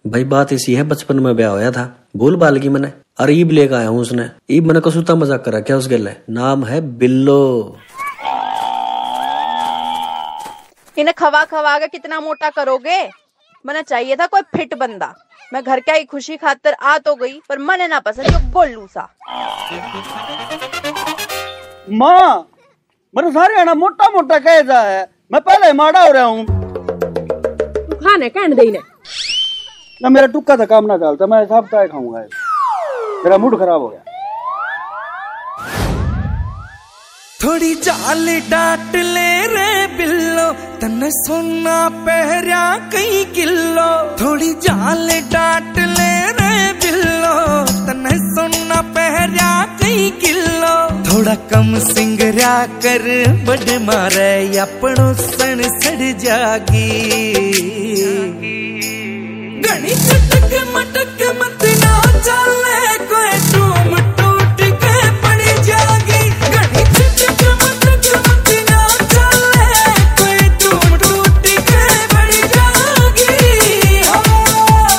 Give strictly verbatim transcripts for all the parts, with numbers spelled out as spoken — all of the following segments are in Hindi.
भाई बात ऐसी है, बचपन में ब्याह होया था, भूल बाल की मैंने, और ईब लेकर आया हूँ उसने। ईब मैंने कसूता मजाक करा क्या उसके लिए, नाम है बिल्लो। इन्हें खवा खवा के कितना मोटा करोगे? मैंने चाहिए था कोई फिट बंदा। मैं घर क्या ही खुशी खातिर आ तो गई, पर मने ना पसंद जो गोल्लू सा। माँ मैंने सारे आना मोटा मोटा कैसा है, मैं पहले माड़ा हो रहा हूँ। खाने कहने दे ना मेरा टुक्का था काम ना डालता, मैं सब काय खाऊंगा, मेरा मूड खराब हो गया। थोड़ी जाल डाट ले रे बिल्लो, तन्ने सोना पहरा कई किलो। थोड़ी जाल डाट ले रे बिल्लो, तन्ने सोना पहरा कई किलो। थोड़ा कम सिंगरा कर बड़ मारे, अपनों सन सड़ जागी। गणी चटक मटक मत ना चले, कोई टूम टूट के पड़ जागी। गणी चटक मटक मत ना चले, कोई टूम टूट के पड़ जागी। हाँ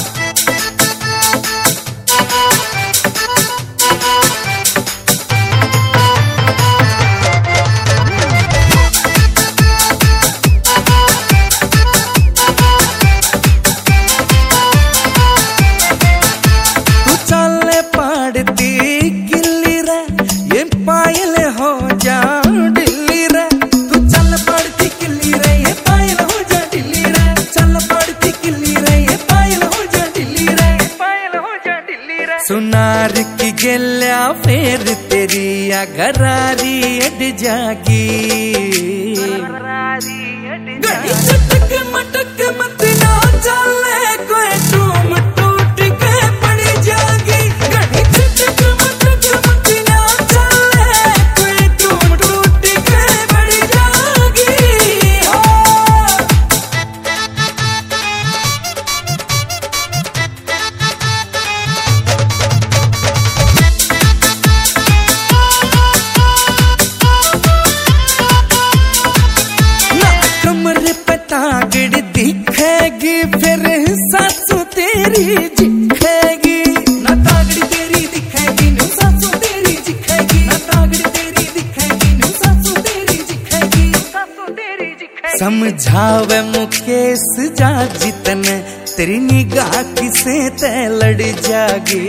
पायल हो जा ढिल्ली रे, तू चल पड़ती किल्ली रे, ये पायल हो जा ढिल्ली रे। चल पड़ती किल्ली रे, ये पायल हो जा ढिल्ली रे, पायल हो जा ढिल्ली रे। सुनार की गेल्या फेर तेरी या घरारी अड जागी। गणी चटक मटक मत ना चले, कोई टूम टूट के पड़ जागी। गणी चटक मटक मत ना चले, कोई टूम टूट के पड़ जागी। हाँ कमर पे तागड़ दिखेगी, फिर सासू तेरी दिखेगी। ना तागड़ तेरी दिखेगी, नु सासू तेरी दिखेगी। ना तागड़ तेरी दिखेगी, नु सासू तेरी दिखेगी, सासू तेरी दिखेगी। समझावे मुकेश जा जितने, तेरी निगाह किसे ते लड़ जागी।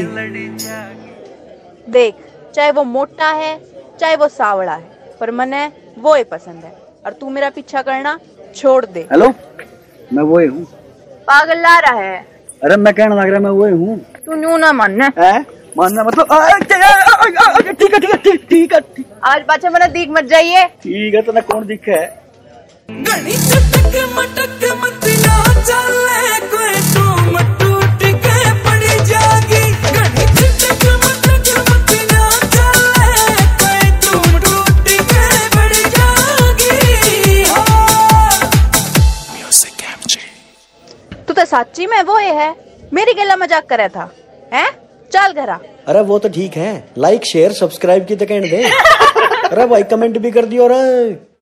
देख, चाहे वो मोटा है चाहे वो सावड़ा है, पर मने वो ही पसंद है, और तू मेरा पीछा करना छोड़ दे। हेलो, मैं वो ही हूँ। पागल ला रहा है। अरे मैं कहना लग रहा मैं वो ही हूँ। तू न्यू ना मानना है मानना मतलब ठीक है ठीक है ठीक है। आज पाछे मैंने दीख मत जाइए। ठीक है तो ना कौन दिखे। गणी चटक मटक मत ना चले, कोई टूम टूट के पड़ जागी। गणी चटक मटक मत ना चले, कोई टूम टूट के पड़ जागी। हाँ तू तो सच्ची में वो ही है, मेरी गला मजाक करे था हैं? चल घरा। अरे वो तो ठीक है, लाइक शेयर सब्सक्राइब की तो कहने दे। अरे भाई कमेंट भी कर दियो रे।